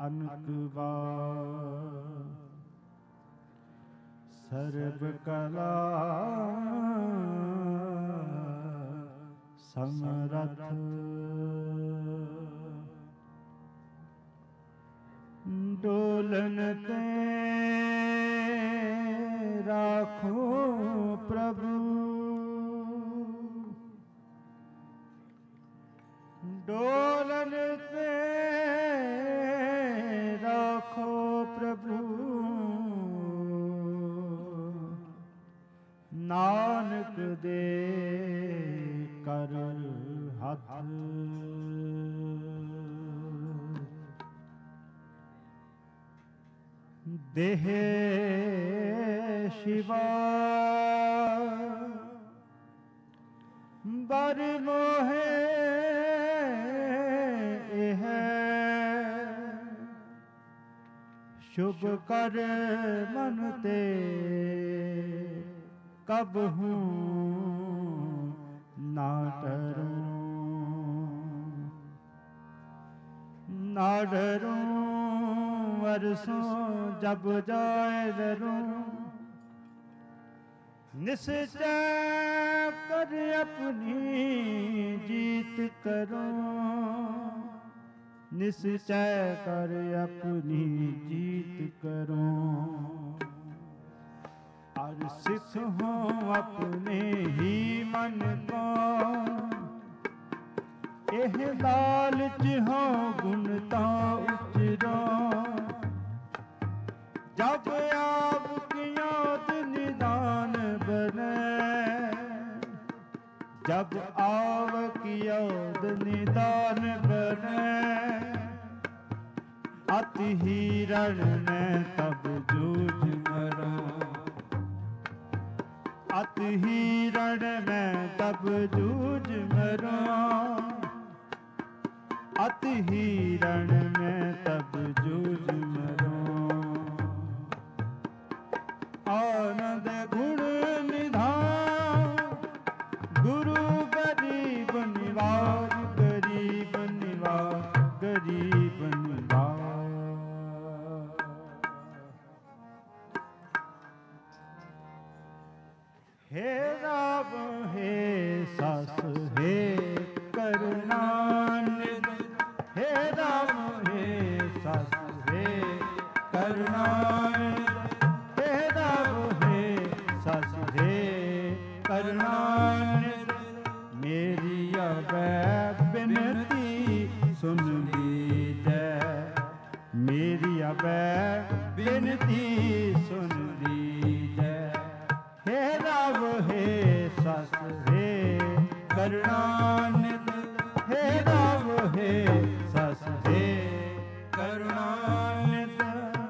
अनक बार। सर्व कला समरथ डोलन ते राखो प्रभु। डोलन ते राखो प्रभु। नानक दे कर हाथ। देह शिवा बर मोहे है। शुभ कर मन ते कब हूँ ना डरूं। ना डरूं वर्षों जब जाए डरूं। निश्चय कर अपनी जीत करूं। निश्चय कर अपनी जीत करूं। और सिख हूँ अपने ही मन को। एह लालच हो गुणता उचरो। जब आपकी याद निदान बने। जब आपकी याद निदान बने। अति हिरण में तब जूझ मरो। अति हिरण में तब जूझ मरो। अति हिरण में तब जूझ मरो। आनंद गुण निधान गुरु गरीब निवार। गरीब निवार गरीब निवार। हे राम हे सस हे करुणानिधि। हे राम हे सस हे करुणानिधि। हे राम हे सस हे करुणानिधि। मेरी अबै बिनती सुन लीजै। मेरी अबै बिनती सुन लीजै। हे राम हे सस हे करुणानिधि। हे राम हे सस हे करुणानिधि।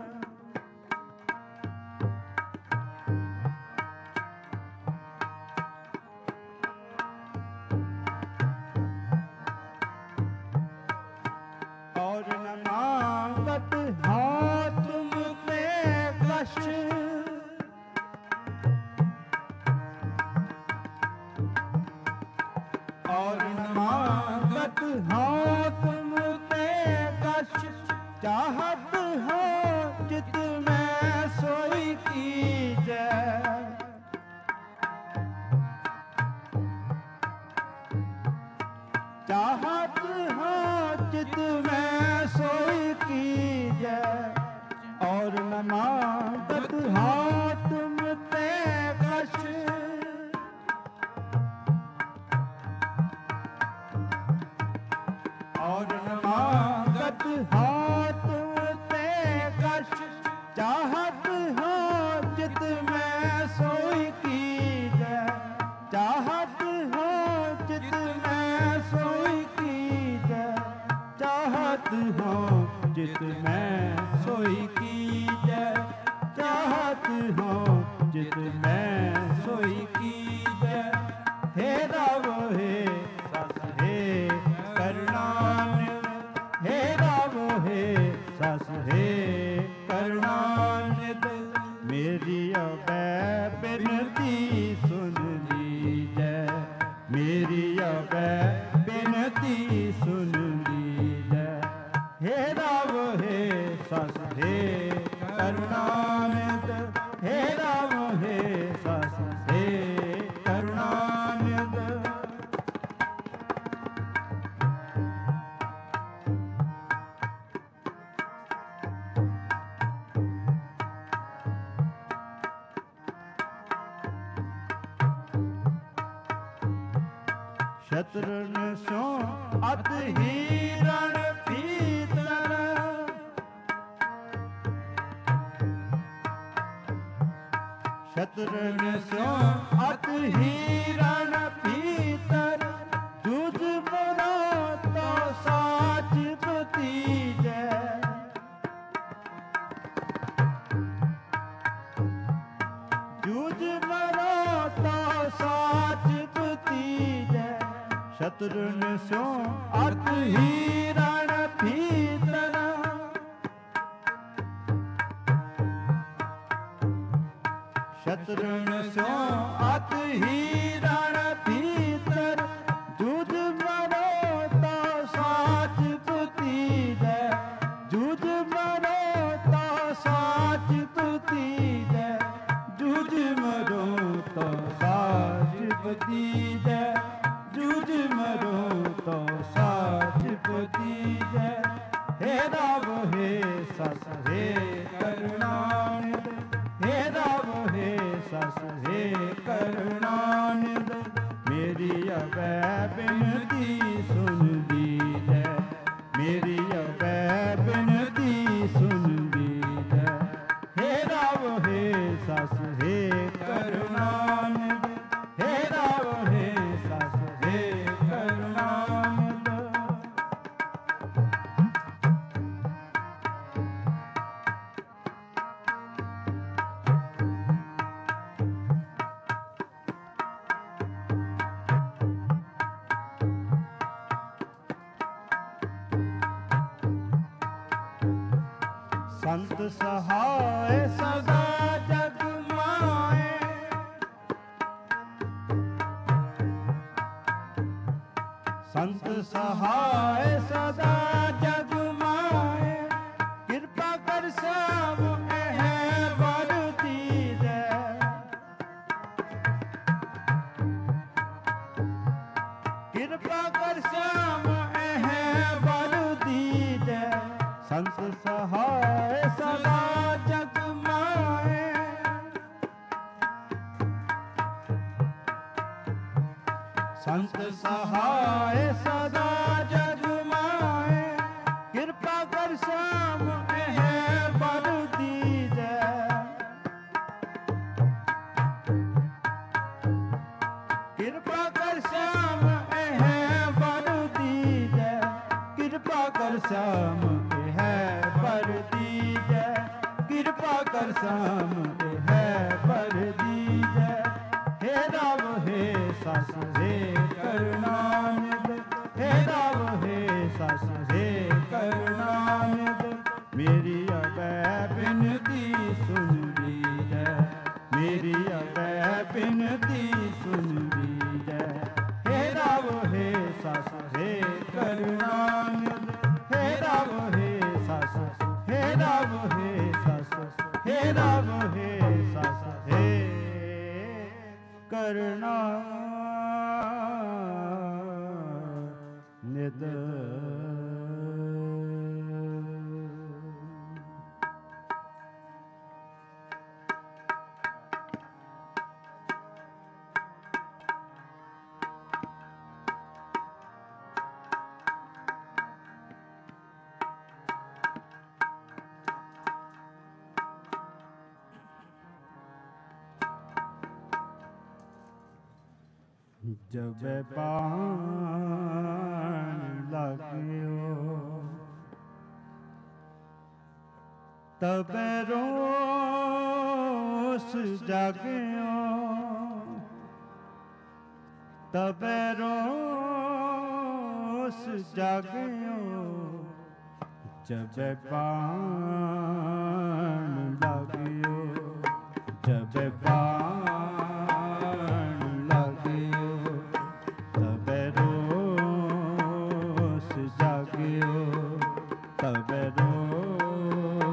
और न मांगत हाथ मुझे कष्ट। और न मांगत हाथ मुझे कष्ट। चाहत हो चित में सोई कीजै। चाहत हो चित में सोई कीजै। और न मांगत हाथ मुझे कष्ट। और न मांगत हाथ ते कष्ट। चाहत हो चित में सोई कीजै। चाहत हो चित में सोई कीजै। चाहत हो चित में सोई कीजै। चाहत हो चित में सोई कीजै। हे राम हे सस हे करुणानिधि। हे राम हे सस हे करुणानिधि। मेरी अबै बिनती सुन लीजै। मेरी अबै बिनती सुन लीजै। हे राम हे ਸਸ ਹੇ ਕਰੁਣਾਨਿਧ ਹੇ ਰਾਮ ਹੇ ਸਸ ਹੇ ਕਰੁਣਾਨਿਧ। ਸ਼ਤਰਨ ਸੋ ਅਤ ਹੀਰਣ ਪੀਤਰ ਸ਼ਤਰਨ ਸੋ ਅਤ ਹੀਰਣ ਪੀਤਰ ਜੁਜ ਮਨੋ ਤੋ ਸਾਚ ਭਤੀਜੈ। ਜੁਜ ਮਨੋ ਤੋ ਸਾਚ ਭਤੀਜੈ ਸ਼ਤਰਨ ਸੋ ਅਤ ਹੀਰਣ ਪੀਤਰ ਸ਼ਤਰਨ ਸੋ ਅਤ ਹੀਰਣ ਪੀਤਰ ਜੁਜ ਮਨੋ ਤਾ ਸਾਚ ਭਤੀਜੈ। ਜੁਜ ਮਨੋ ਤਾ ਸਾਚ ਭਤੀਜੈ ਜੁਜ ਮਨੋ ਤਾ ਸਾਚ ਭਤੀਜੈ ਜੁਜ ਮਰੋ ਤੋ ਸਾਚ ਭਤੀਜੈ। ਹੇ ਰਾਮ ਹੇ ਸਸ ਹੇ ਕਰੁਣਾਨਿਧ ਹੇ ਰਾਮ ਹੇ ਸਸ ਹੇ ਕਰੁਣਾਨਿਧ। ਮੇਰੀ ਅਵੈ ਬਿਨਤੀ ਸੁਨ ਦੀਜੈ ਮੇਰੀ ਅਵੈ ਬਿਨਤੀ ਸੁਨ ਦੀਜੈ। ਹੇ ਰਾਮ ਹੇ ਸਸ ਹੇ ਕਰੁਣਾਨਿਧ ਹੇ ਰਾਮ ਹੇ ਸਸ ਹੇ ਕਰੁਣਾਨਿਧ। ਸੰਤ ਸਹਾਇ ਸਦਾ ਜਗ ਮਾਏ ਸੰਤ ਸਹਾਇ ਸਦਾ ਜਗ ਮਾਏ ਕਿਰਪਾ ਕਰ ਸਭ ਇਹ ਵਰ ਦੀਜੈ। ਕਿਰਪਾ ਕਰ ਸਭ ਇਹ ਵਰ ਦੀਜੈ। ਸੰਤ ਸਹਾਇ ਸਦਾ ਜਗ ਮਾਏ ਸੰਤ ਸਹਾਇ ਸਦਾ ਜਗ ਮਾਏ ਕਿਰਪਾ ਕਰ ਸਭ ਇਹ ਵਰ ਦੀਜੈ। ਕਿਰਪਾ ਕਰ ਸਭ ਇਹ ਵਰ ਦੀਜੈ। ਕਿਰਪਾ ਕਰ ਸਭ ਇਹ ਵਰ ਦੀਜੈ। ਕਿਰਪਾ ਕਰ ਸਭ ਇਹ ਵਰ ਦੀਜੈ। ਹੇ ਰਾਮ ਹੇ ਸਸ ਹੇ ਕਰੁਣਾਨਿਧ ਹੇ ਰਾਮ ਹੇ ਸਸ ਹੇ ਕਰੁਣਾਨਿਧ। ਮੇਰੀ ਅਵੈ ਬਿਨਤੀ ਸੁਨ ਦੀਜੈ ਮੇਰੀ ਅਵੈ ਬਿਨਤੀ ਸੁਨ ਦੀਜੈ। ਹੇ ਰਾਮ ਹੇ ਸਸ ਹੇ ਕਰੁਣਾਨਿਧ ਹੇ ਰਾਮ ਹੇ ਸਸ ਹੇ ਰਾਮ ਹੇ ਸਸ ਹੇ ਰਾਮ ਹੇ ਸਸ ਹੇ ਕਰੁਣਾਨਿਧ। जब बाण लगियो तब रोस जागियो तब रोस जागियो जब बाण लगियो जब बाण लगियो तब रोस जागियो तब रोस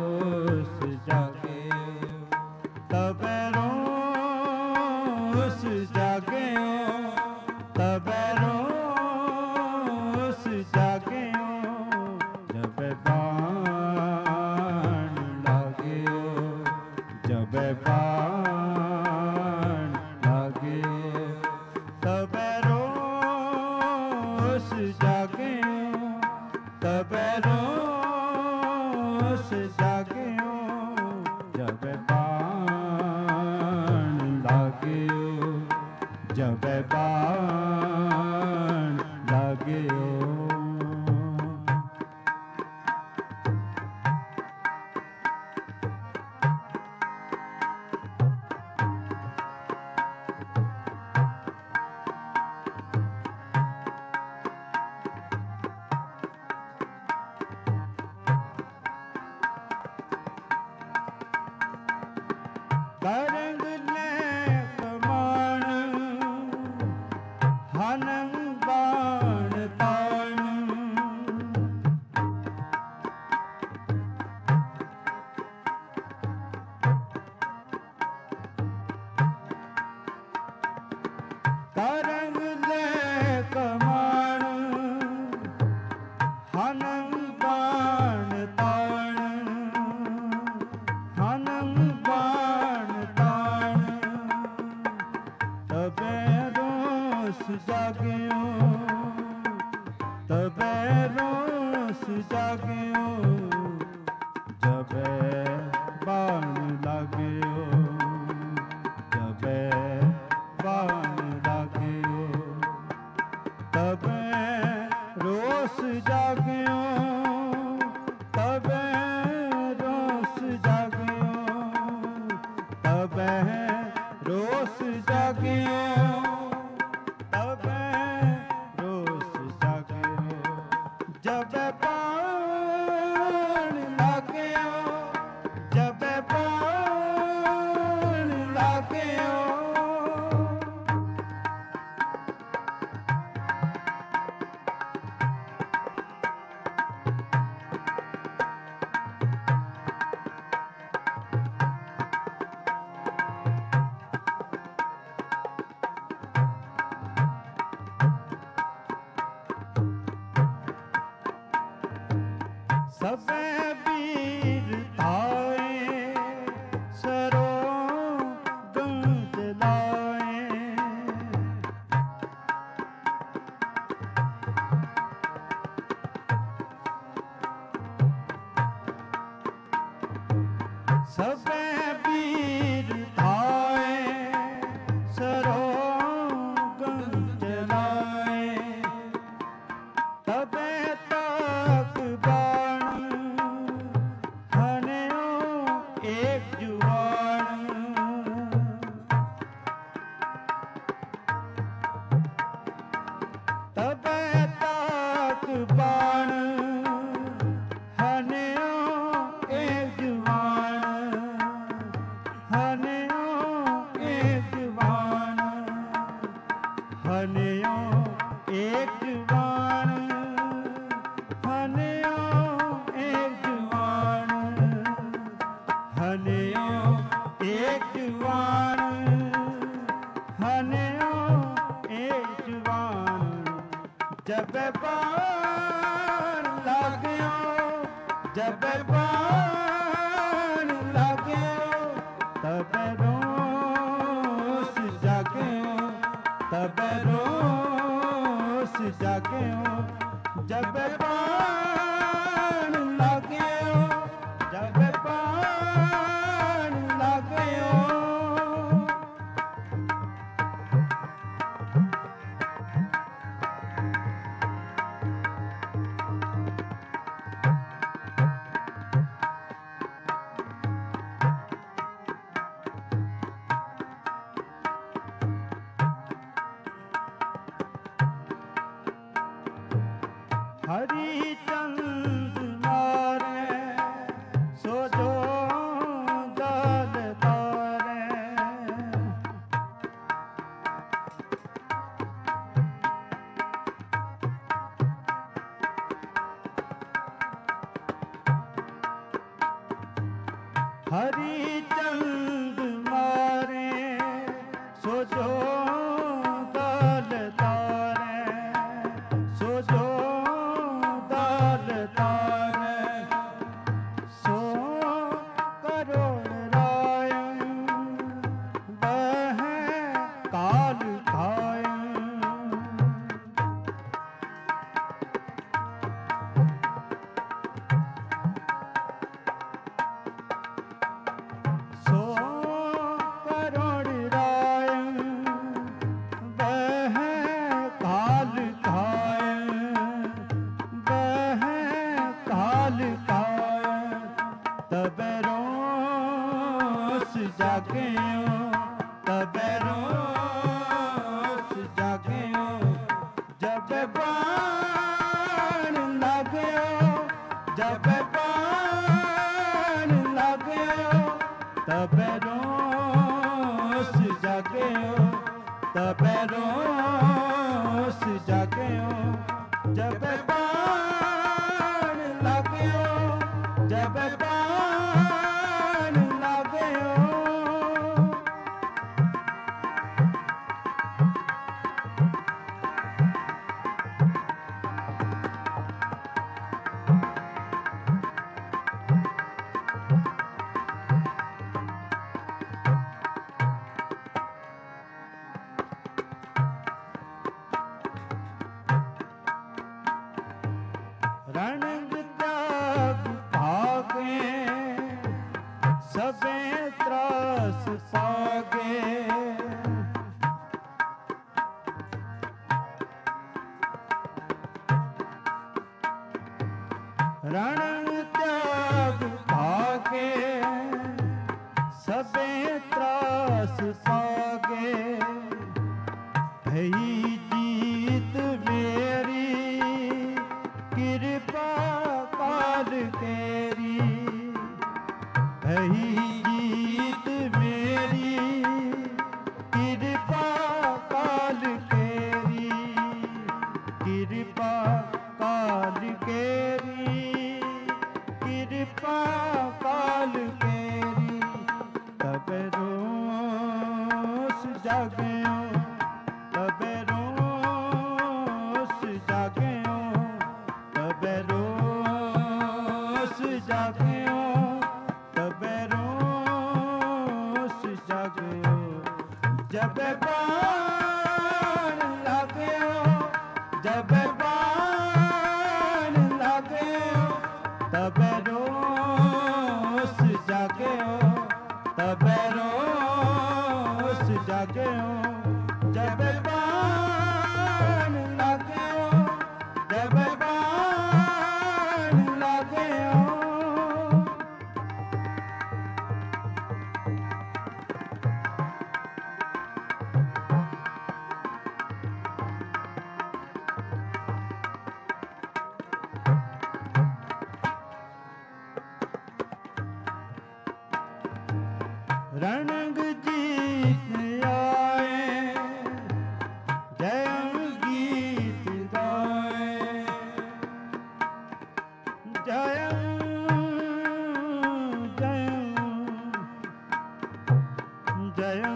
करंग नेक मान हनंग बाण ताण करंग नेक मान हनंग बाण ताण हनंग बाण ताण तबे रोस जाग्यो तबे रोस जाग्यो जबे बाण लाग्यो जबे बाण लाग्यो तबे रोस जाग्यो तबे रोस जाग्यो तबे रोस जाग्यो तबे रोस जाग्यो जब बाण लाग्यो जब बाण लाग्यो सबे वीर थाए सरो गंज लाए सबे वीर थाए सरो गंज लाए तबे तक बाण हन्यो एक जुवान तबे तक बाण हन्यो एक जुवान हन्यो एक जुवान हन्यो एक जुवान हन्यो एक जुवान हन्यो एक जुवान हन्यो एक जुवान जब बाण लाग्यो जब बाण लाग्यो तब रोस जाग्यो तब रोस जाग्यो जब बाण लाग्यो जब बाण लाग्यो हरिचंद मारे सो जो दल तारे हरिचंद मारे सो जो दल तारे सो जो दल तारे सो करोड़ रायन वह काल खायन सो करोड़ रायन वह काल खायन वह काल खायन तब रोस जाग्यो तब रोस जाग्यो जब बाण लाग्यो जब बाण लाग्यो तब रोस तबे रोस जाग्यो जब बाण लाग्यो जब बाण लाग्यो रणंग त्याग भागे सबे त्रास पागे रणंग त्याग भागे सबे त्रास पागे भई जीत मेरी कृपा काल तेरी भई जीत मेरी कृपा काल तेरी कृपा काल तेरी कृपा काल तेरी तब रोस जाग्यो तब रोस जाग्यो तबे रोस जाग्यो तबे रोस जाग्यो जब बाण लाग्यो जब बाण लाग्यो तबे रोस जाग्यो तबे रोस जाग्यो जब बाण लाग्यो जब बाण लाग्यो रणंग जीत आए जयं गीत गाए जयं जयं जयं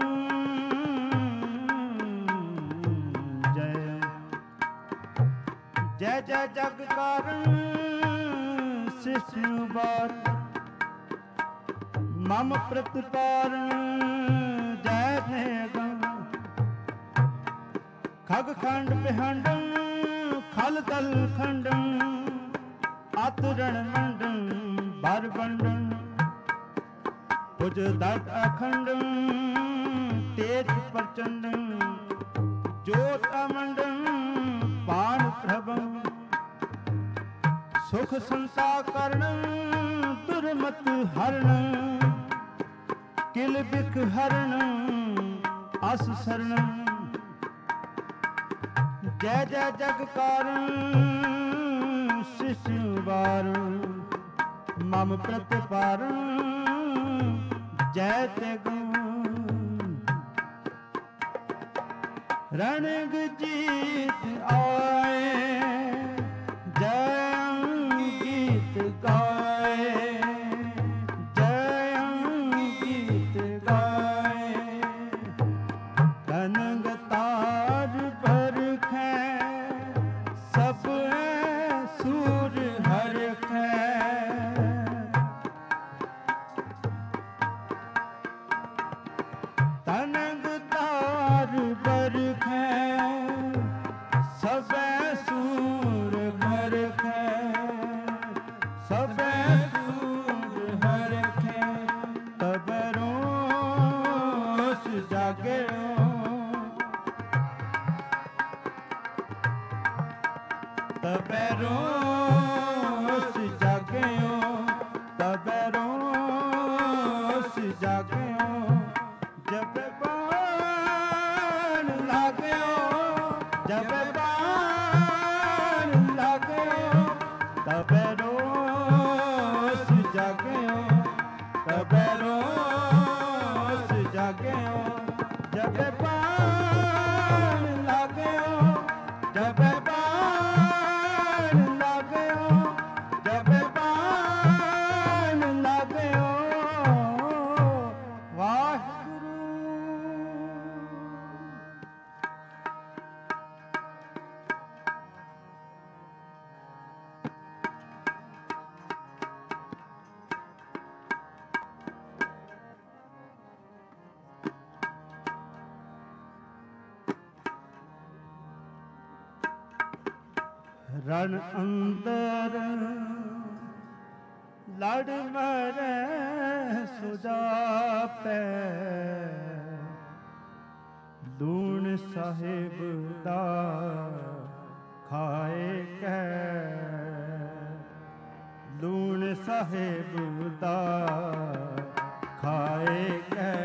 जयं जय जय जग कारण शिष्य बार मम प्रतिपारण जय देगम खग खंड बिहंडम खल दल खंडम आतुरण मंडम भर बंडम भुज दत्त अखंडम तेज प्रचंडम ज्योत अमंडम पान प्रभम सुख संसाकरणम दुर्मत हरणम किल बिख हरणम अस शरणम जय जय जग कारण शिष्य वारण मम प्रतिपारण जय ते रणग जीत आए जय गीत गाए तनंग तार बरखै सबे सूर हरखै सबे सूर हरखै तब रोस जाग्यो तब रोस जाग्यो तब रोस जाग्यो जब बाण लाग्यो जब बाण लाग्यो तब रोस जाग्यो तब रोस जाग्यो जब बाण ਰਣ ਅੰਦਰ ਲੜ ਮਰੈ ਸੁਜਾਪੈ, ਲੂਣ ਸਾਹਿਬ ਦਾ ਖਾਏ ਕੈ, ਲੂਣ ਸਾਹਿਬ ਦਾ ਖਾਏ ਕੈ।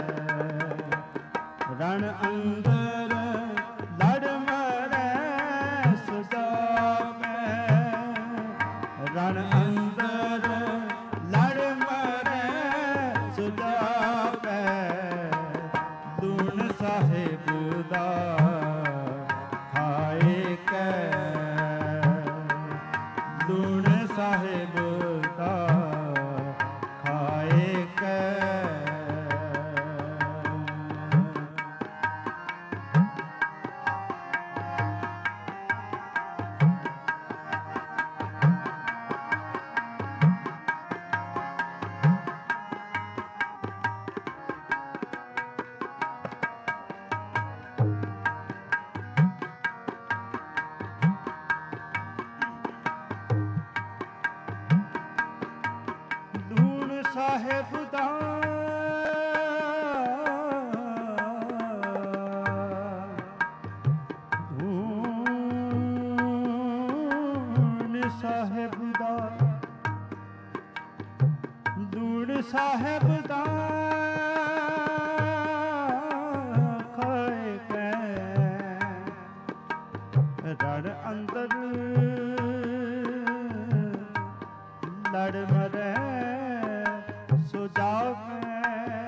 ਰਣ ਅੰਦਰ ਲੜ ਮਰੈ ਸੁਜਾਪੈ, ਰਣ ਅੰਦਰ ਲੜ ਮਰੈ ਸੁਜਾਪੈ, ਲੂਣ ਸਾਹਿਬ ਦਾ ਖਾਏ ਕੈ, ਲੂਣ ਸਾਹਿਬ ਦਾ ਖਾਏ ਕੈ। ਸਾਹਿਬ ਦਾ ਲੂਣ ਸਾਹਿਬ ਦਾ, ਲੂਣ ਸਾਹਿਬ ਦਾ ਖਾਏ ਕੈ, ਰਣ ਅੰਦਰ ਲੜ ਮਰੈ ਸੁਜਾਪੈ,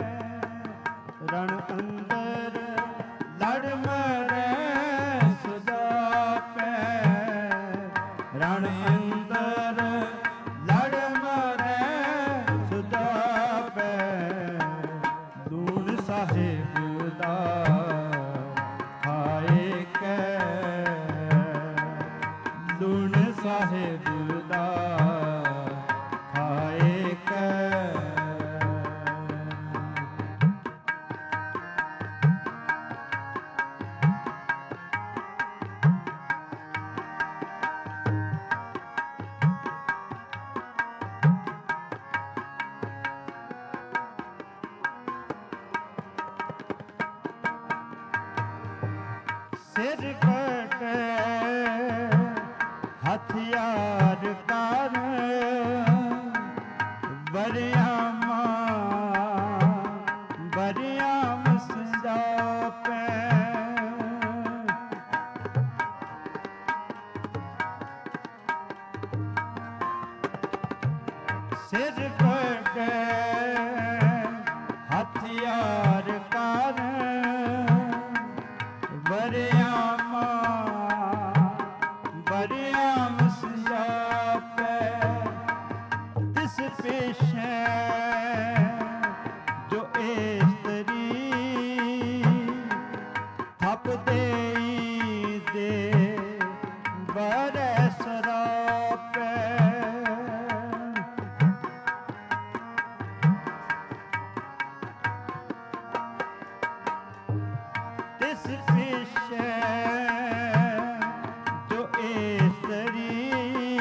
ਰਣ ਅੰਦਰ ਲੜ ਮਰੈ ਸੁਜਾਪੈ, ਰਣ ਅੰਦਰ ਲੜ ਮਰੈ ਸੁਜਾਪੈ, ਲੂਣ ਸਾਹਿਬ ਦਾ ਖਾਏ ਕੈ, ਲੂਣ ਸਾਹਿਬ ਦਾ ਖਾਏ ਕੈ। ਸਿਰ ਕਟੇ ਹਥਿਆਰ ਕਰ, ਬਰਿਆਮਾ ਬਰਿਆਮ ਸੰਜਾਪੈ, ਸਿਰ ਕਟੇ ਹਥਿਆਰ ਕਰ, ਬਰਿਆਮਾ ਬਰਿਆਮ ਸੰਜਾਪੈ, ਤਿਸ ਪੇਸ਼ੈ ਜੋ ਇਸਤਰੀ, ਥਪ ਦੇਈ ਦੇ ਬਰੈ ਸਰਾਪੈ, ਤਿਸ ਪੇਸ਼ੈ ਜੋ ਇਸਤਰੀ,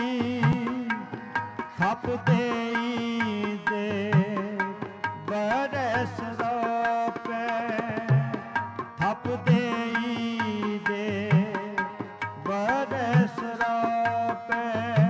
ਥਪ ਦੇਈ ਦੇ ਬਰੈ ਸਰਾਪੈ, ਥਪ ਦੇਈ ਦੇ ਬਰੈ ਸਰਾਪੈ,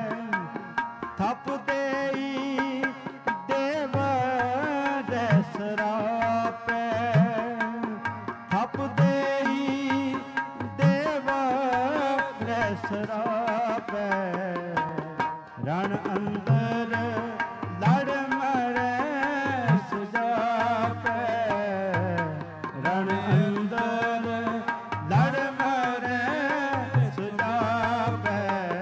ਥਪ ਦੇਈ ਦੇ ਬਰੈ ਸਰਾਪੈ, ਥਪ ਦੇਈ ਦੇ ਬਰੈ ਸਰਾਪੈ, ਰਣ ਅੰਦਰ ਲੜ ਮਰੈ ਸੁਜਾਪੈ, ਰਣ ਅੰਦਰ ਲੜ ਮਰੈ ਸੁਜਾਪੈ,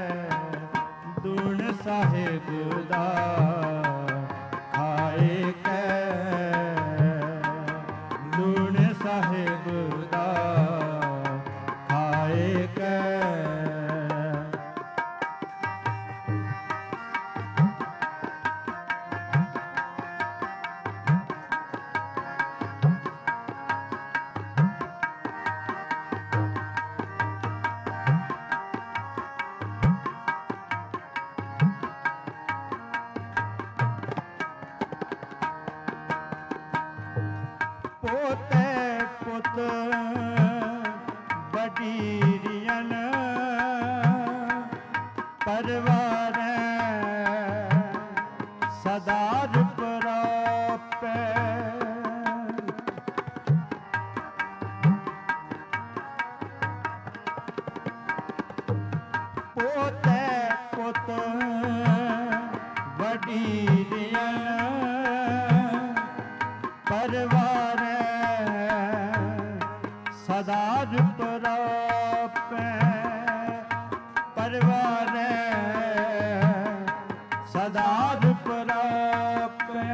ਲੂਣ ਸਾਹਿਬ ਦਾ ਖਾਏ ਕੈ, ਲੂਣ ਸਾਹਿਬ ਦਾ ਖਾਏ ਕੈ। ਪੋਤੇ ਪੁੱਤ ਵਡੀਰੀਅਨ ਪਰਵਾਰ ਸਦਾ ਪ੍ਰਾਪੈ ਪੋਤੇ ਪੁੱਤ ਵਡੀਰੀਅਨ ਪਰਵਾਰ ਸਦਾ ਪ੍ਰਾਪੈ ਪਰਵਾਰ ਸਦਾ ਪ੍ਰਾਪੈ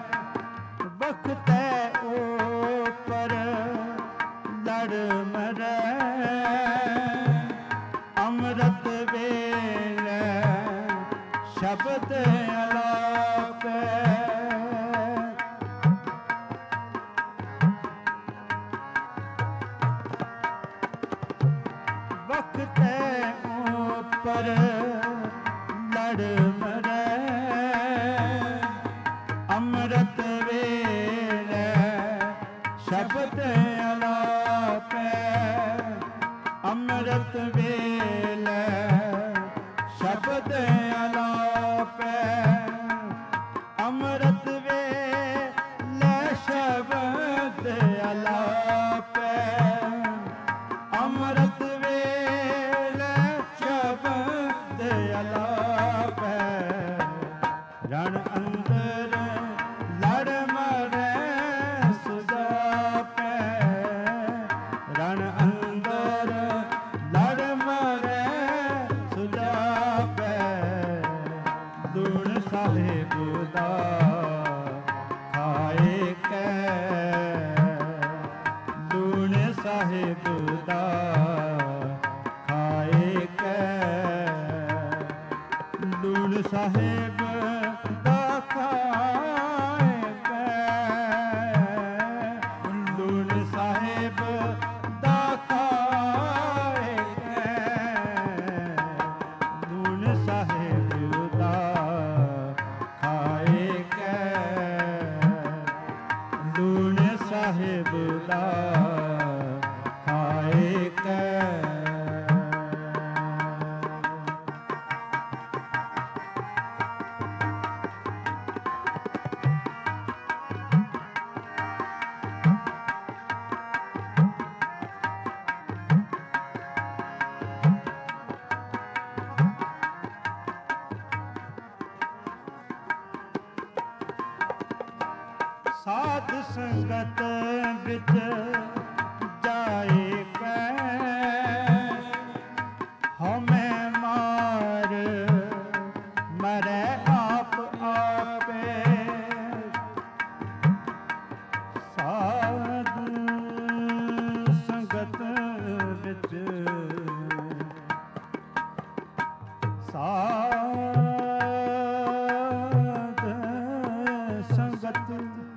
ਵਖਤੈ ਊਪਰ ਲੜ ਮਰੈ ਅੰਮ੍ਰਿਤ ਵੇਲੇ ਸ਼ਬਦ ਅਲਾਪੈ ਵਖਤੈ ਊਪਰ ਲੜ ਮਰੈ ਅੰਮ੍ਰਿਤ ਵੇਲੇ ਸ਼ਬਦ ਅਲਾਪੈ ਅੰਮ੍ਰਿਤ ਵੇਲੇ ਸ਼ਬਦ ਅਲਾਪੈ ਅੰਮ੍ਰਿਤ ਵੇਲੇ ਸ਼ਬਦ ਅਲਾਪੈ ਅੰਮ੍ਰਿਤ ਵੇਲੇ ਸ਼ਬਦ ਅਲਾਪੈ ਰਣ ਅੰਦਰ ਲੜ ਮਰੈ ਸੁਜਾਪੈ ਰਣ ਅੰਦਰ ਲੜ ਮਰੈ ਸੁਜਾਪੈ ਦੂਣ ਸਾਹਿਬ ਦਾ ਖਾਏ ਕੈ ਦੂਣ ਸਾਹਿਬ ਦਾ ਖਾਏ ਕੈ ਦੂਣ ਸਾਹਿਬ ਦਾ ਖਾਏ ਕੈ ਦੂਣ ਸਾਹਿਬ ਦਾ ਖਾਏ ਕੈ ਦੂਣ ਸਾਹਿਬ ਦਾ ਖਾਏ ਕੈ ਦੂਣ ਸਾਹਿਬ ਦਾ ਖਾਏ ਕੈ ਸਾਧ ਸੰਗਤ ਵਿੱਚ ਜਾਏ ਕੈ ਹਉਮੈ ਮਾਰ ਮਰੈ ਆਪ ਆਪੇ ਸਾਧ ਸੰਗਤ ਵਿੱਚ ਸਾਧ ਸੰਗਤ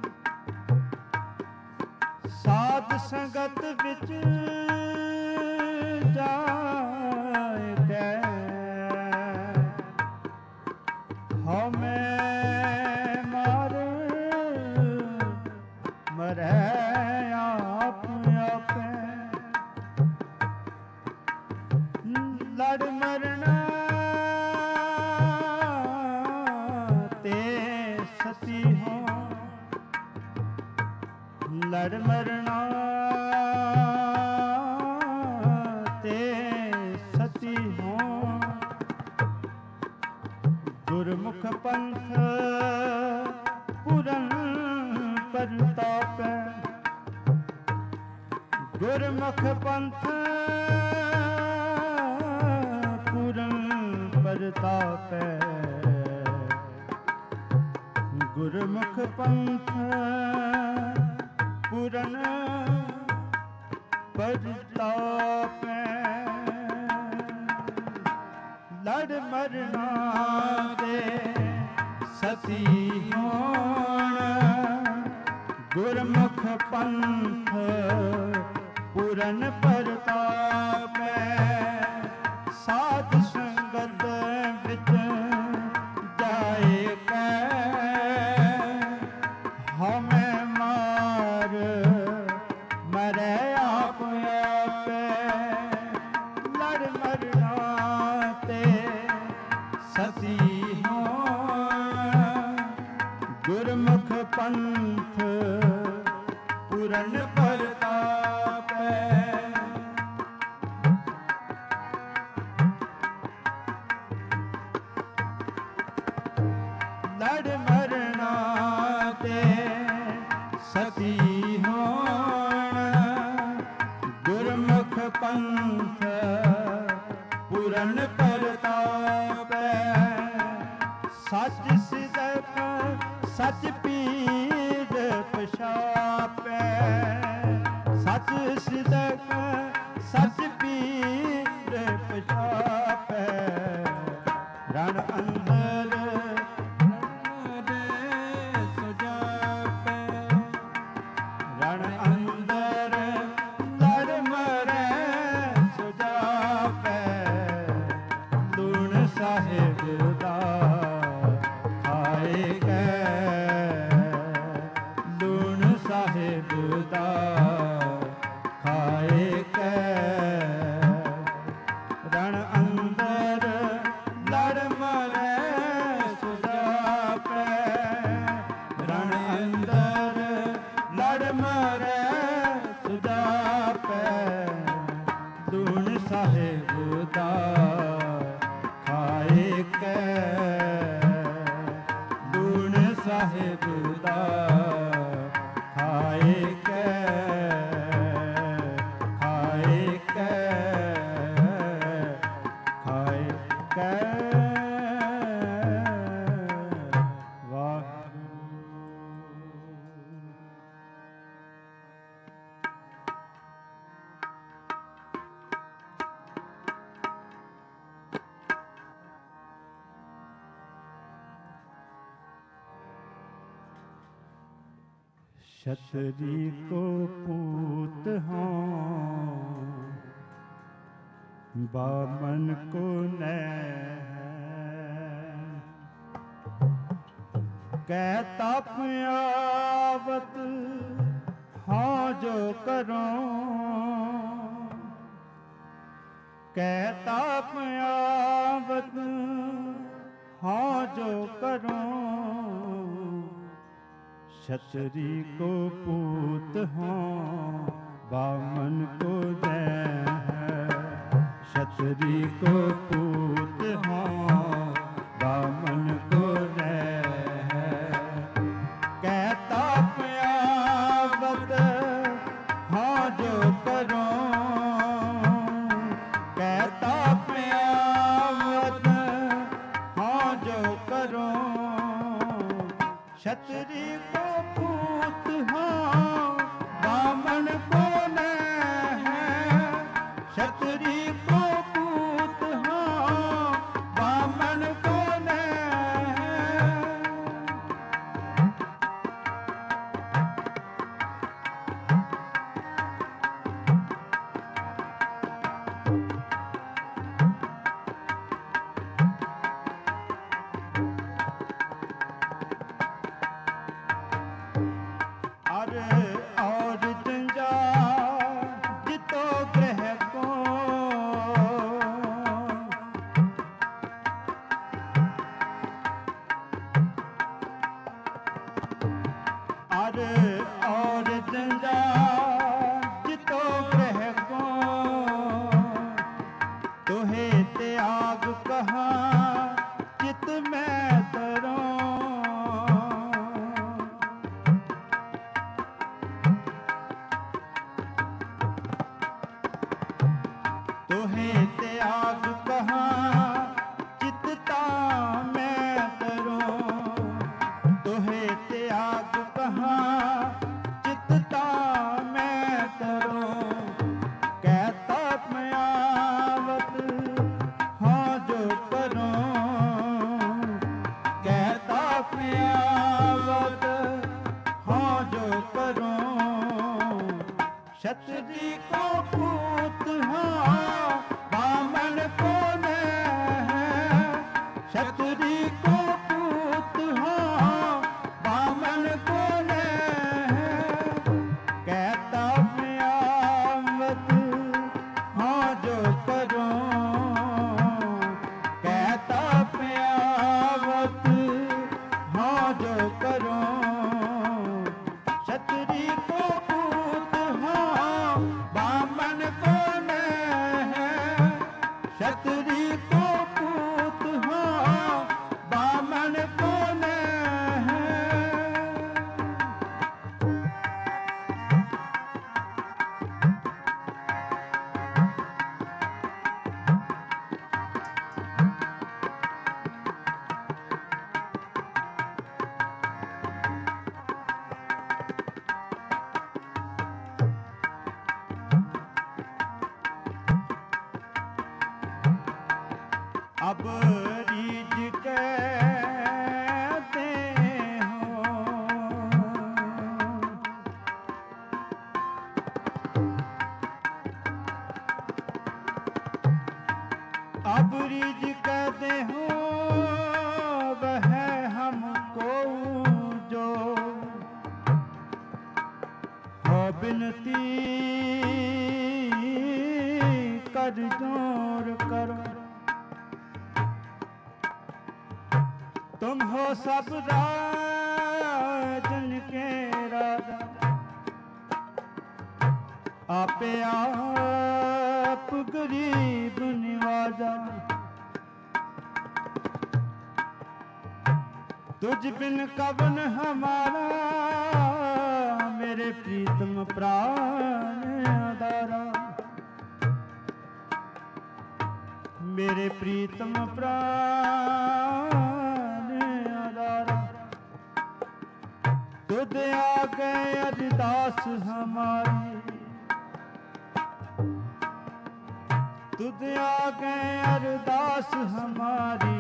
ਸਾਧ ਸੰਗਤ ਵਿੱਚ ਜਾਏ ਕੈ ਹਉਮੈ ਮਾਰ ਮਰੈ ਆਪ ਆਪੈ ਲੜ ਮਰਨਾ ਤੇ ਸਤੀ ਹੋ ਲੜ ਮਰਨਾ ਤੇ ਸਤੀ ਹੋ ਗੁਰਮੁਖ ਪੰਥ ਪੂਰਨ ਪਰਤਾਪੈ ਗੁਰਮੁਖ ਪੰਥ ਪੂਰਨ ਪਰਤਾਪੈ ਗੁਰਮੁਖ ਪੰਥ ਪੂਰਨ ਪਰਤਾਪੈ ਲੜ ਮਰਨਾ ਦੇ ਸਤੀ ਹੋਣ ਗੁਰਮੁਖ ਪੰਥ ਪੂਰਨ ਪਰਤਾਪੈ ਸਾਧ ਸੰਗਤ ਵਿੱਚ ਜਾਏ ਕੈ ਹਉਮੈ ਮਾਰ पंथ पूरन प्रताप लड़ मरना ते सती होण गुरमुख पंथ पूरन प्रताप सच सिदक सच पीर पछापै सच सिदक सच पीर पछापै रण अंदर रण अंदर लड़ मरै सुजापै लूण साहिब दा खाए कै लूण साहिब दा खाए कै रण अंदर लड़ मरै सुजापै रण अंदर लड़ मरै सुजापै लूण साहिब दा खाए कै लूण साहिब दा खाए कै खाए कै खाए कै क्षत्रि को पूत हों बामन को कहता आवत हाँ जो करो कहता आवत हाँ जो करो क्षत्रि को पूत हों बामन को क्षत्रि को पूत हों बामन को कहता आवत हाँ जो करो कहता आवत हाँ जो करो क्षत्रि को पूत हो बामन को क्षत्रि को पूत हो बामन को और जंजा जितो ग्रह को और जंजा जितो ग्रह को तोहे त्याग कहा चित में तरो तोहे त्याग कहा चित्ता मैं तरो तोहे त्याग कहा चित्ता मैं तरो कहता मैं आवत हाँ जो करो कहता मैं आवत हाँ जो करो क्षत्रि को पूत हाँ बामन को क्षत्रि को पूत हो बामन को कहता मैं आवत हाँ जो करो कहता मैं आवत हाँ जो करो अब रीझ कहते हो, अब रीझ कहते हो वह हमको जो हो बिनती कर जोर करो। तुम हो सब राजन के राजा, आपे आप गरीब निवाजा। तुझ बिन कवन हमारा मेरे प्रीतम प्राण आधारा, मेरे प्रीतम प्राण आधारा। तुझ आ गए अरदास हमारी, तुझ आ गए अरदास हमारी।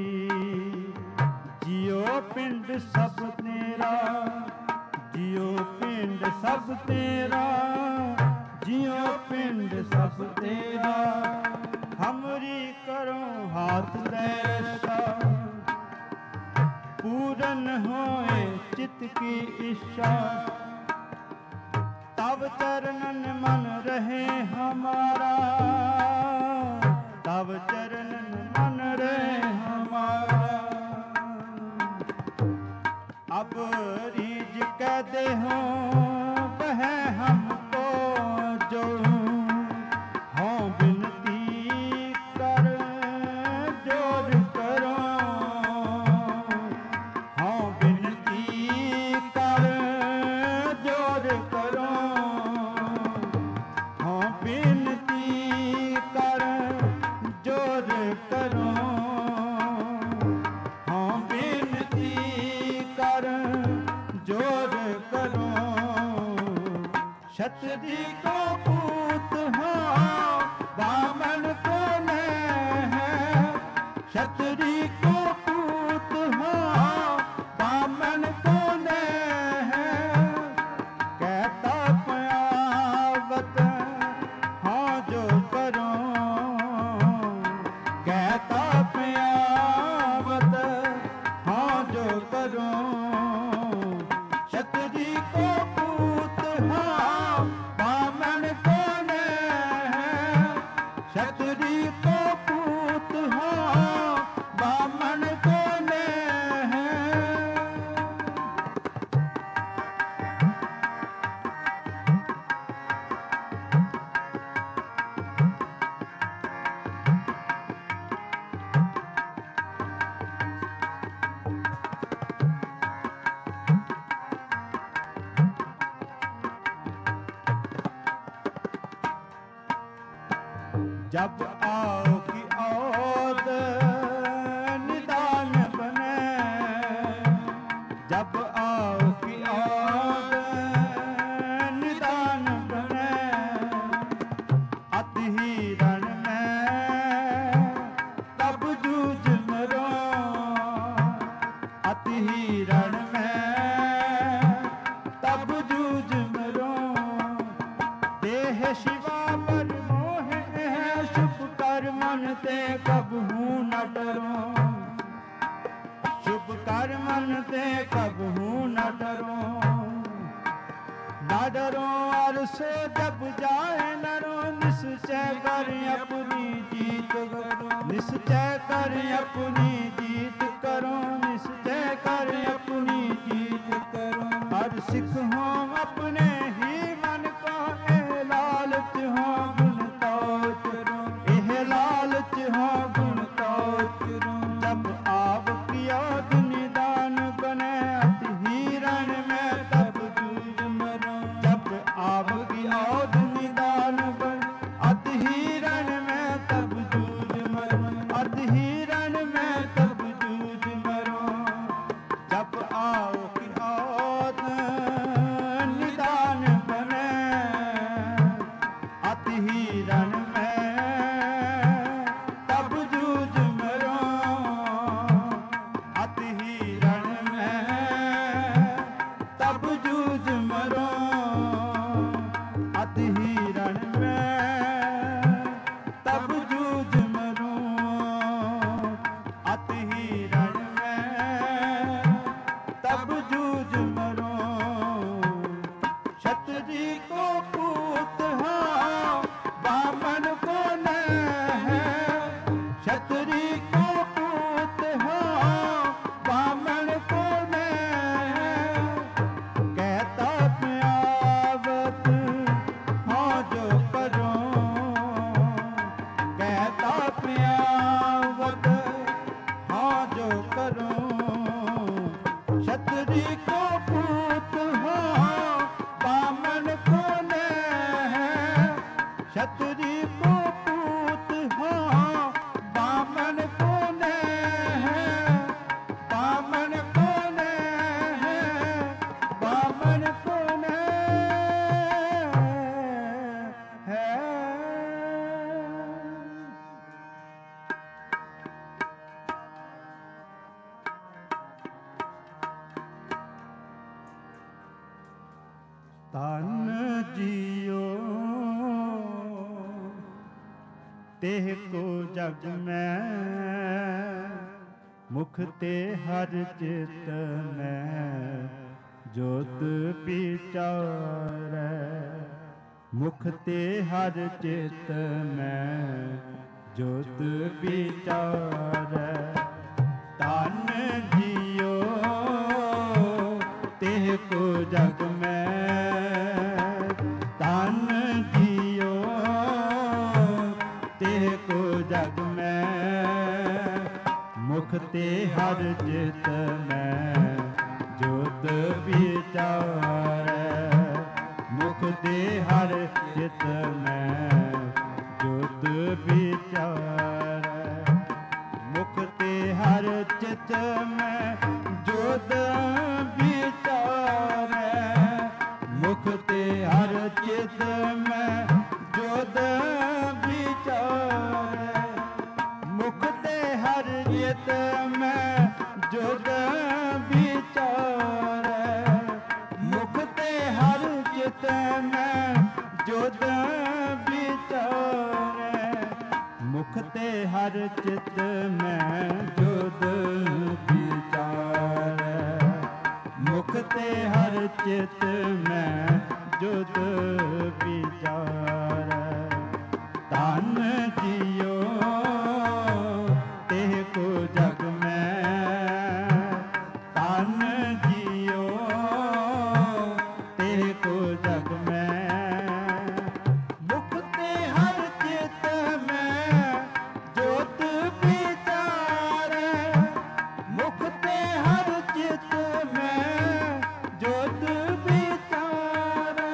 जियो पिंड सब तेरा, जियो पिंड सब तेरा, जियो पिंड सब तेरा। हमरी करो हाथ दर्शा, पूरन होए चित्त की इच्छा। तब चरणन मन रहे हमारा, तब चरणन मन रहे हमारा। अब रीझ कहते हो वह हमको जो हो बिनती कर जोर करो, हो बिनती कर जोर करो, हो बिनती कर जोर करो, हो बिनती कर जोर करो। क्षत्रिय को पूत हो बामन को है, क्षत्रिय को पूत हो बामन को है। कहता पयावत हाँ जो करो, कहता पयावत हाँ जो करो। क्षत्रिय को पूत हो बामन को है, क्षत्रिय को पूत हो बामन को है। जब आओ की औद निदान बने, जब आओ की औद निदान बने। अति ही रण में तब जूझ मरो, अति ही रण में तब जूझ मरो। देह शिवा पर मोह शुभ कर्मन ते कबहू न डरो, शुभ कर्मन ते कबहू न डरो। न डरो और सो जब जाए नरो, निश्चय कर अपनी जीत करो, निश्चय कर अपनी जीत करो, निश्चय कर अपनी जीत करो। और सिख हो अपने ही मन को, एह लालच हो गुण तोच रो, एह लालच हो गुण तोच रो। जब आप किया निदान बने अति हिरण में तब जूझ मरो, जब आप किया निदान बने अति हिरण में तब जूझ मरो, अति हिरण में तब जूझ मरो। जब आओ की औद निदान बने अति हिरण में तब जूझ मरो। छतरी को पूत हो बामन को है, छतरी को पूत हो बामन को है, बामन को है, बामन को है। तन जियो तेह को जग में, मुख ते हर चित में जोत विचारै, मुख ते हर चित में जोत विचारै। तन जियो तेह को जग में, तन जियो तेह को जग में, मुख ते हर चित में जोत विचारै, मुख ते हर चित में जोत विचारै, मुख ते हर चित में जोत विचारै, मुख ते हर चित में जोत विचारै, मुख ते हर चित में जोत विचारै, मुख ते हर चित में जोत विचारै, मुख ते हर चित में जोत विचारै, मुख ते हर चित में जोत विचारै। तन जियो तेह को जग में, तन जियो तेह को जग में, मुख ते हर चित में जोत विचारै, मुख ते हर चित में जोत विचारै।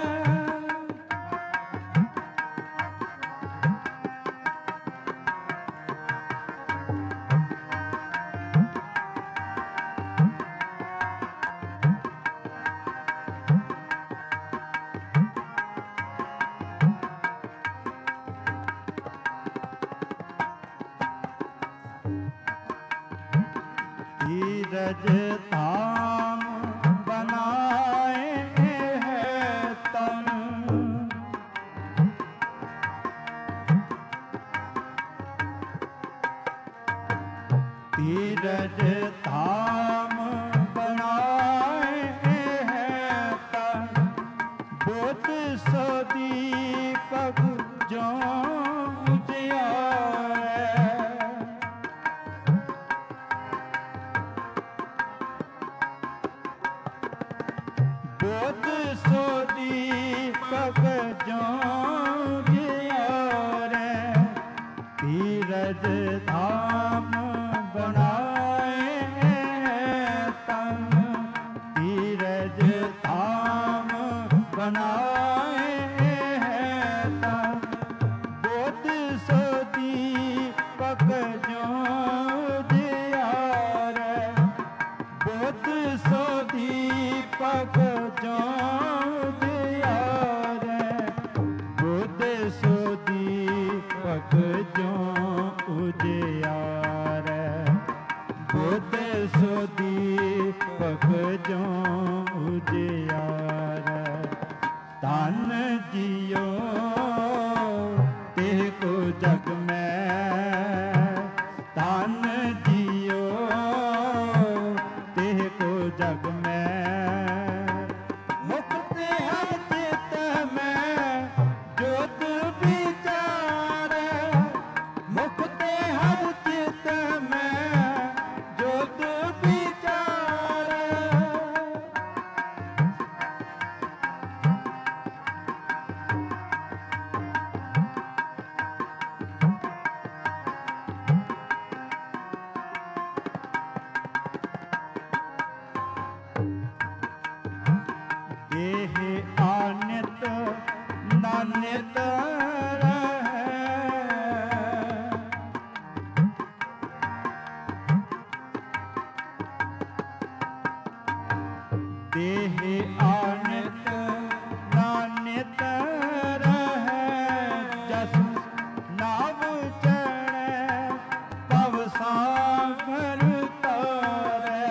धीरज धाम बनाए है तन, धीरज धाम बनाए है तन, बोध सो दीपक जो उजियारै, बोध सो दीपक जो उजियारै, धीरज धाम बनाए तन, धीरज धाम बनाए तन, बोध सो दीपक जो उजियारै, बोध सो दीपक जो उजियारै, बोध सो दीपक जो उजियारै, बोध सो दीपक जो उजियारै। तन जियो तेह को जग में, तन जियो तेह को जग में, मुख ते हर चित में जोत विचारै, मुख ते हर चित में जोत विचारै। ਨਿਤ ਰਹੈ। ਦੇਹ ਆਨਿਤ ਨਾਨਿਤ ਰਹੈ। ਜਸ ਨਾਵ ਚੜ੍ਹੈ ਭਵ ਸਾਗਰ ਤਾਰੈ।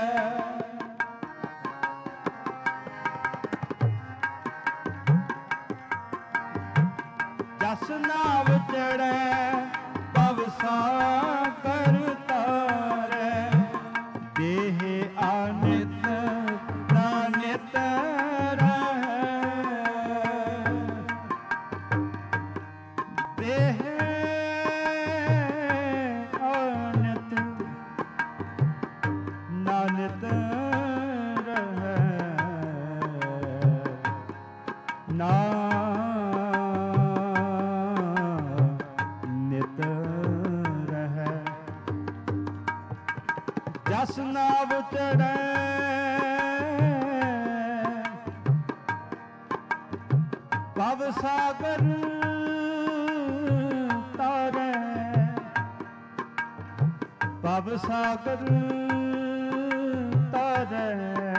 ਜਸ ਨਾਵ ਚੜ੍ਹੈ ਭਵ ਸਾਗਰ ਤਾਰੈ। ਦੇਹ ਆਨਿਤ ਨਾਨਿਤ ਰਹੈ। ਦੇਹ ਆਨਿਤ ਨਾਨਿਤ ਰਹੈ। ਨਿਤ ਰਹੈ। ਜਸ ਨਾਵ ਚੜ੍ਹੈ ਭਵ ਸਾਗਰ ਤਾਰੈ। ਭਵ ਸਾਗਰ ਤਾਰੈ।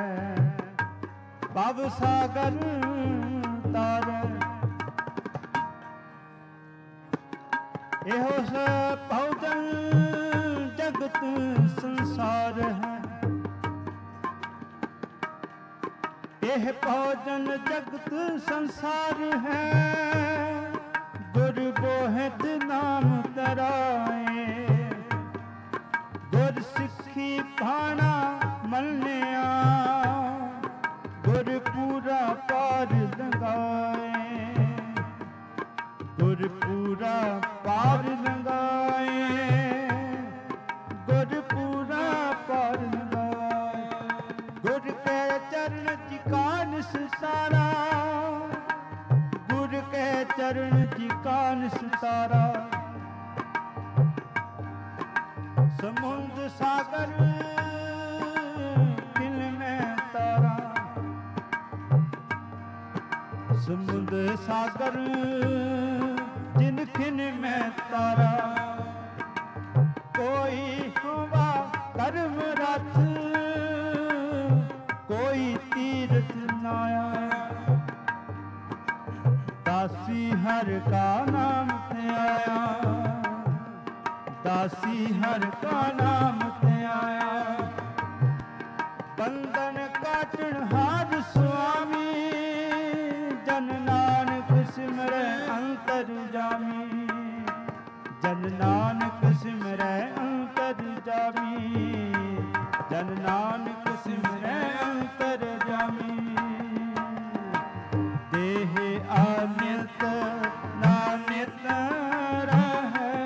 ਭਵ ਸਾਗਰ ਤਾਰੈ। ਇਹੋ ਸ ਭਉਜਨ ਜਗਤ ਸੰਸਾਰ ਹੈ। ਇਹ ਭੋਜਨ ਜਗਤ ਸੰਸਾਰ ਹੈ। ਗੁਰ ਬੋਹਿਤ ਨਾਮ ਤਰਾਏ। ਗੁਰ ਸਿੱਖੀ ਭਾਣਾ ਮੰਨਿਆ। ਗੁਰ ਪੂਰਾ ਪਾਰ ਲੰਘਾਏ। ਗੁਰ ਪੂਰਾ ਪਾਰ ਲੰਘਾਏ। ਗੁਰ ਪੂਰਾ ਪਾਰ ਲੰਘਾਏ। ਗੁਰ ਕੇ ਚਰਨ ਚਿਕਾਨ ਸਾਰਾ। ਗੁਰ ਕੇ ਚਰਨ ਚਿਕਾਨ ਸਾਰਾ। ਸਮੁੰਦ ਸਾਗਰ ਕਿਨ ਮੈਂ ਤਾਰਾ। ਸਮੁੰਦ ਸਾਗਰ ਜਿਨ ਖਿਨ ਮੈਂ ਤਾਰਾ। ਕੋਈ ਹਵਾ ਕਰਮ ਰਥ ਕੋਈ ਤੀਰਥ ਨਾਇਆ। ਦਾਸੀ ਹਰ ਕਾ ਨਾਮ ਧਿਆਇਆ। ਦਾਸੀ ਹਰ ਕਾ ਨਾਮ ਧਿਆਇਆ। ਬੰਧਨ ਕਾਟਣ ਹਾਰ ਸੁਆਮੀ। ਜਨ ਨਾਨਕ ਸਿਮਰੈ ਅੰਤਰ ਜਾਮੀ। ਜਨ ਨਾਨਕ ਸਿਮਰੈ ਅੰਤਰ ਜਾਮੀ। ਜਨ ਨਾਨਕ ਸਿਮਰੈ ਅੰਤਰ ਜਾਮੀ। ਦੇਹ ਆਨਿਤ ਨਾਨਿਤ ਰਹੈ।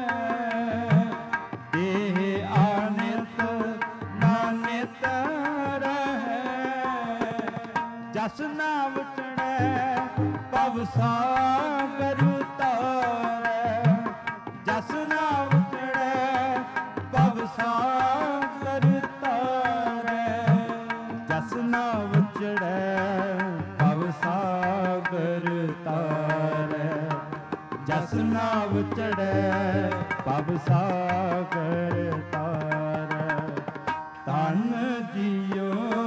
ਦੇਹ ਆਨਿਤ ਨਾਨਿਤ ਰਹੈ। ਜਸ ਨਾਮ ਚੜ੍ਹੈ ਭਵ ਸਾਗਰ ਤਾਰੈ। ਜਸ ਨਾਮ ਚੜ੍ਹੈ ਭਵ ਸਾਗਰ ਤਾਰੈ। ਜਸ ਨਾਮ ਚੜ੍ਹੈ ਭਵ ਸਾਗਰ ਤਾਰੈ। ਜਸ ਨਾਮ ਚੜ੍ਹੈ ਭਵ ਸਾਗਰ ਤਾਰੈ। ਧਨ ਜੀਓ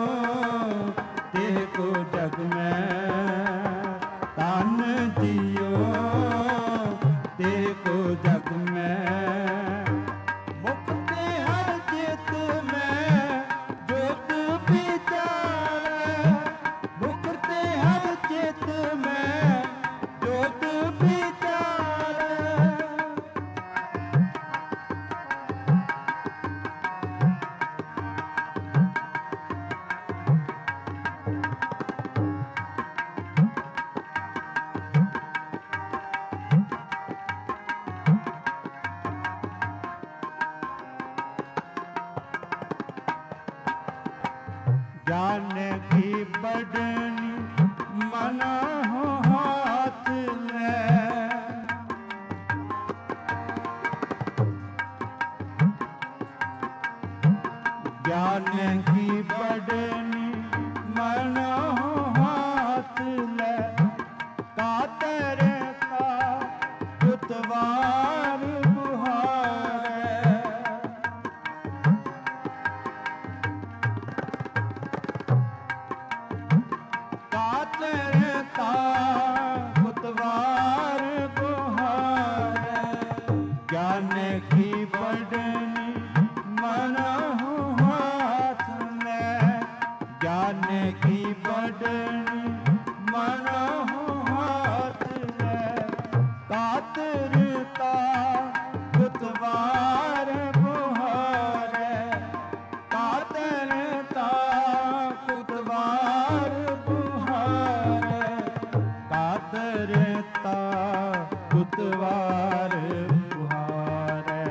ਤੇ ਕੋ ਜਗ ਮੈਂ। ਧਨ ਜੀਓ ਤੇ ਕੋ ਜਗ ਮੈਂ। ਮੁਕਤੇ ਹਰ ਚਿਤ ਮੈਂ ਜੋਤ ਵਿਚਾਰੈ। ਮੁਕਤੇ ਹਰ ਚਿਤ ਮੈਂ ਜੋਤ ਵਿਚਾਰੈ। ਜਾਣੇ ਕੀ ਬੜਨੀ ਮਨਾ ਹੋ ਹਾਥ ਲੈ। ਜਾਣੇ ਕੀ ਬੜਨੀ ਮਨਾ ਹੋ ਹਾਥ ਲੈ। ਕਾਤਰ ਕਾ ਤਾ ਕੁਤਵਾਰ ਗੁਹਾਰੈ। ਗਿਆਨ ਕੀ ਪੜਨੀ ਮਨਹੁ ਹਾਥ ਲੈ, ਗਿਆਨ ਕੀ ਪੜਨੀ ਮਨਹੁ ਹਾਥ ਲੈ। ਕਾਤਰਤਾ ਕੁਤਵਾਰ ਗੁਹਾਰੈ, ਕਾਤਰਤਾ ਕੁਤਵਾਰ ਗੁਹਾਰੈ। ਕਾਤਰਤਾ ਕੁਤਵਾਰ ਗੁਹਾਰੈ,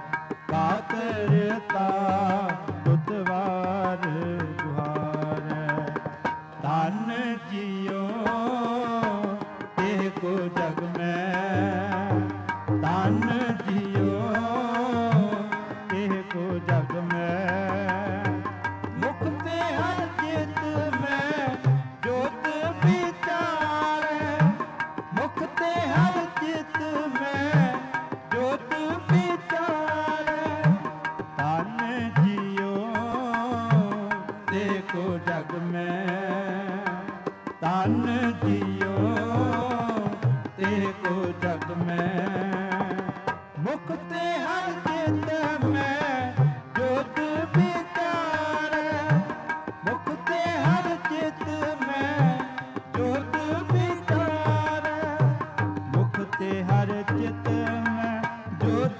ਕਾਤਰਤਾ ਕੁਤਵਾਰ ਗੁਹਾਰੈ। ਧਨ ਜੀਓ ਤੇ ਕੋ ਜਗ ਮੈਂ, ਧਨ ਜੀਓ ਤੇ ਕੋ ਜਗ ਮੈਂ। ਮੁਖ ਤੇ ਹਰ ਚਿਤ ਮੈਂ ਜੋਤ ਵਿਚਾਰੈ, ਮੁਖ ਤੇ ਹਰ ਚਿਤ ਮੈਂ ਜੋਤ ਵਿਚਾਰੈ। ਧਨ ਜੀਓ ਤੇ ਕੋ ਜਗ ਮੈਂ, ਧਨ ਜੀਓ ਤੇ ਕੋ ਜਗ ਮੈਂ। ਮੁਖ ਤੇ ਹਰ ਚਿਤ ਮੈਂ ਜੋਤ ਵਿਚਾਰੈ, ਮੁਖ ਤੇ ਹਰ ਚਿਤ ਮੈਂ ਜੋਤ ਵਿਚਾਰੈ। ਮੁਖ ਤੇ ਹਰ ਚਿਤ ਮੈਂ ਜੋਤ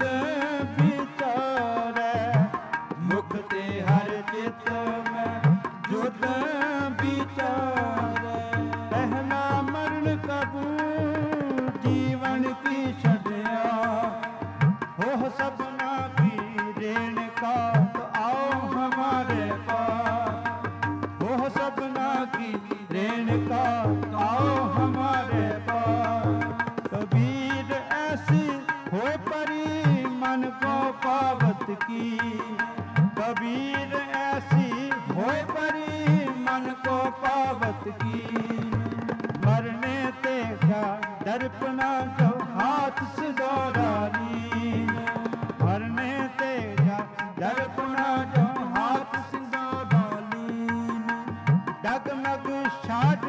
ਵਿਚਾਰੈ, ਮੁਖ ਤੇ ਹਰ ਚਿਤ ਮੈਂ ਜੋਤ ਵਿਚਾਰੈ। ਪਹਿਲਾ ਮਰਨ ਕਬੂ ਜੀਵਨ ਕੀ ਛੱਡਿਆ, ਹੋ ਸਭਨਾ ਕੀ ਰੇਣਕਾ ਤੋ ਆਓ ਹਮਾਰੇ ਪਾਸ। ਹੋ ਸਭਨਾ ਕੀ ਰੇਣਕਾ आओ हमारे पास। कबीर ऐसी हो परी मन को पावत की, कबीर ऐसी हो परी मन को पावत की। मरने ते का दर्पणा जो हाथ से दौरानी, मरने ते का दर्पणा जो हाथ से दौरानी। डगमग छाड़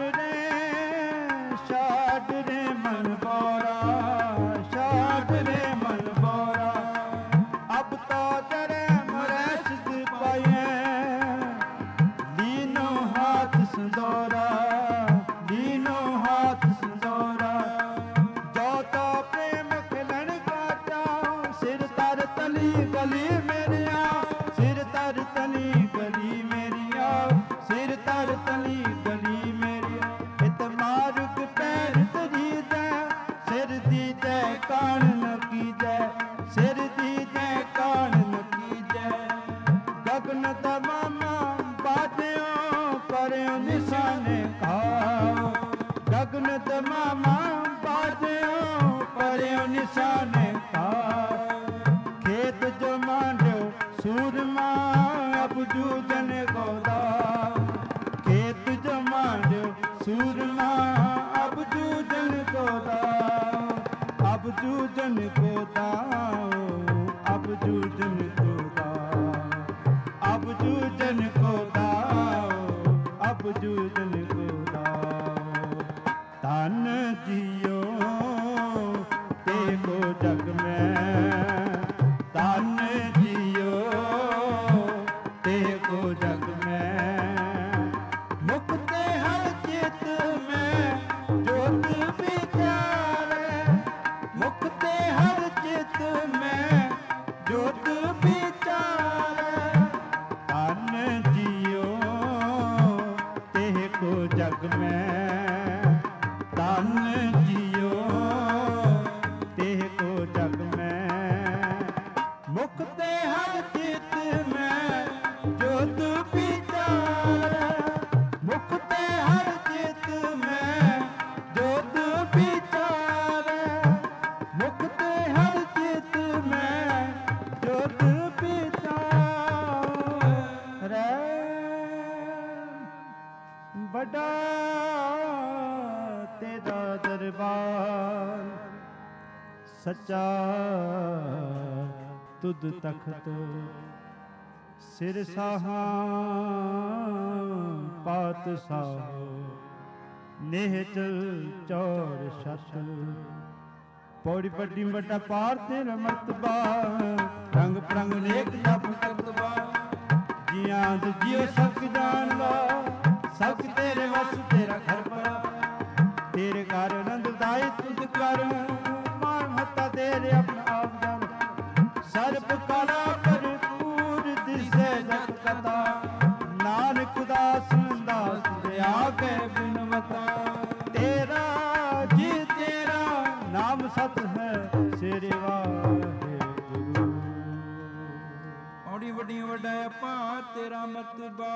रे मन बोरा, छाड़ रे मन बोरा। अब तो तेरे मरसद पाए लीनो हाथ संदोरा, लीनो हाथ संदोरा। जो तो प्रेम खिलन काटा सिर तर तली गली मेरिया, सिर तर तली गली मेरिया, सिर तर तली गली मेरिया। इत मार्ग पैर तरी दे सिर दी जय कान न कीजै, सिर दी जय कान न कीजै। गगन तमामा बाजो करो निशाने खाओ, गगन तमामा बाजो करो निशाने खाओ। खेत जो मांडो सूरमा अब जूझन गोदा, खेत जो मांडो सूरमा अब जूझन गोदा, अब जूझन गोदा, अब जूझन गोदा, अब जूझन गोदा, अब जूझन गोदा। धन जियो देखो जग में, धन जियो देखो जग में। मुख ते हर चित में जोत विचारै, मुख ते हर चित में जोत विचारै। धन जियो देखो जग में, धन जियो देखो जग में। मुख ते हर चित में जोत विचारै, मुख ते हर चित में जोत विचारै। मुख ते हर चित में जोत विचारै। बड़ा तेरा दरबार सच्चा तुद तख्त, सिर साहा पात साहो। ਨਿਹਚਲ ਚੌਰ ਛਤ ਪੌੜੀ ਪੱਡੀ ਵੱਡਾ ਪਾਰ ਤੇਰਾ ਮਰਤਬਾ ਰੰਗ ਪ੍ਰੰਗ ਨੇਕ ਜਪ ਕਰਤਬਾ ਜੀਆਂ ਦੇ ਜਿਉ ਸਭ ਜਾਣ ਲਾ ਸਭ ਤੇਰੇ ਵਸ ਤੇਰਾ ਘਰ ਪਰਾ ਤੇਰੇ ਘਰ ਆਨੰਦ ਦਾਈ ਤੁਧ ਕਰ ਮਾਨ ਮਹੱਤਾ ਤੇਰੇ ਆਪਣਾ ਆਪ ਜਾਣ ਸਰਬ ਕਲਾ ਭਰਪੂਰ ਦਿਸੇ ਜਗ ਕਥਾ ਨਾਨਕ ਦਾਸ ਦਾਸ ਦੇ ਆਗੇ ਬਿਨਵਤਾ ਤੇਰਾ ਜੀ ਤੇਰਾ ਨਾਮ ਸਤ ਹੈ ਸ੍ਰੀ ਵਾਹਿਗੁਰੂ ਔੜੀ ਵੱਡੀ ਵੱਡਾ ਭਾਰ ਤੇਰਾ ਮਰਤਬਾ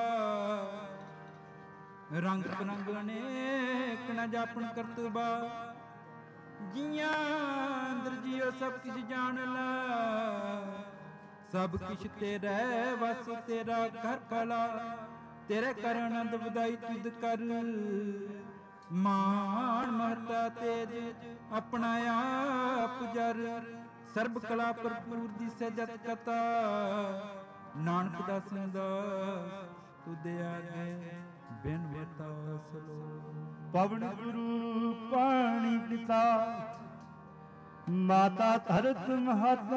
ਰੰਗ ਬਰੰਗ ਅਨੇਕ ਨ ਜਾਪਣ ਕਰਤਬਾ ਜੀਆਂ ਅੰਦਰ ਜੀਓ ਸਭ ਕਿਛ ਜਾਣ ਲਾ ਸਭ ਕਿਛ ਤੇਰਾ ਵਸ ਤੇਰਾ ਘਰ ਭਲਾ ਤੇਰੇ ਕਰ ਆਨੰਦ ਵਧਾਈ ਤੁਧ ਕਰ ਮਾਨ ਮਹਤਾ ਤੇਜ ਆਪਣਾ ਆਪ ਜਰ ਸਰਬ ਕਲਾ ਭਰਪੂਰ ਦਿਸੈ ਜਤ ਕਥਾ ਨਾਨਕ ਦਾਸ ਤੁਧ ਆਗੇ ਬਿਨ ਵਤਾ ਸਲੋ ਪਵਨ ਗੁਰੂ ਪਾਣੀ ਪਿਤਾ ਮਾਤਾ ਧਰਤ ਮਹਤ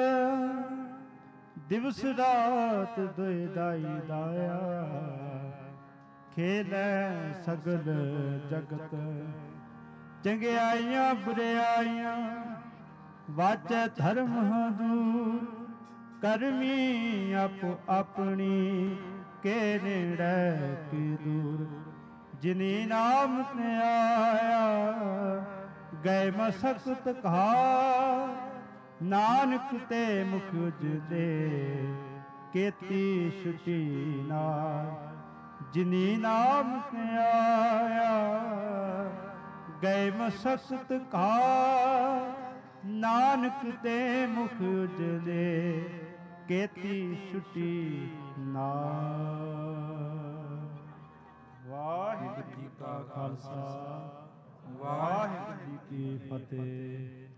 ਦਿਵਸ ਰਾਤ ਦੁਇ ਦਾਈ ਦਾਇਆ ਖੇਲੈ ਸਗਲ ਜਗਤ ਚੰਗਿਆਈਆਂ ਬੁਰਿਆਈਆਂ ਵਾਚੈ ਧਰਮ ਦੂਰ ਕਰਮੀ ਆਪੋ ਆਪਣੀ ਕੇ ਨੇੜੇ ਕੀ ਦੂਰ ਜਿਨੀ ਨਾਮ ਤੇ ਆਇਆ ਗਏ ਮਸਕਤ ਕਹਾ ਨਾਨਕ ਤੇ ਮੁਖ ਉਜਲੇ ਕੀਤੀ ਛੁਟੀ ਨਾਲ ਜਿਨੀ ਨਾਮ ਤੇ ਆਇਆ ਗਏ ਮਸਕਤ ਕਹਾ ਨਾਨਕ ਤੇ ਮੁਖ ਉਜਲੇ ਕੀਤੀ ਛੁਟੀ ਨਾਲ ਵਾਹਿਗੁਰੂ ਜੀ ਕਾ ਖਾਲਸਾ ਵਾਹਿਗੁਰੂ ਜੀ ਕੀ ਫਤਿਹ।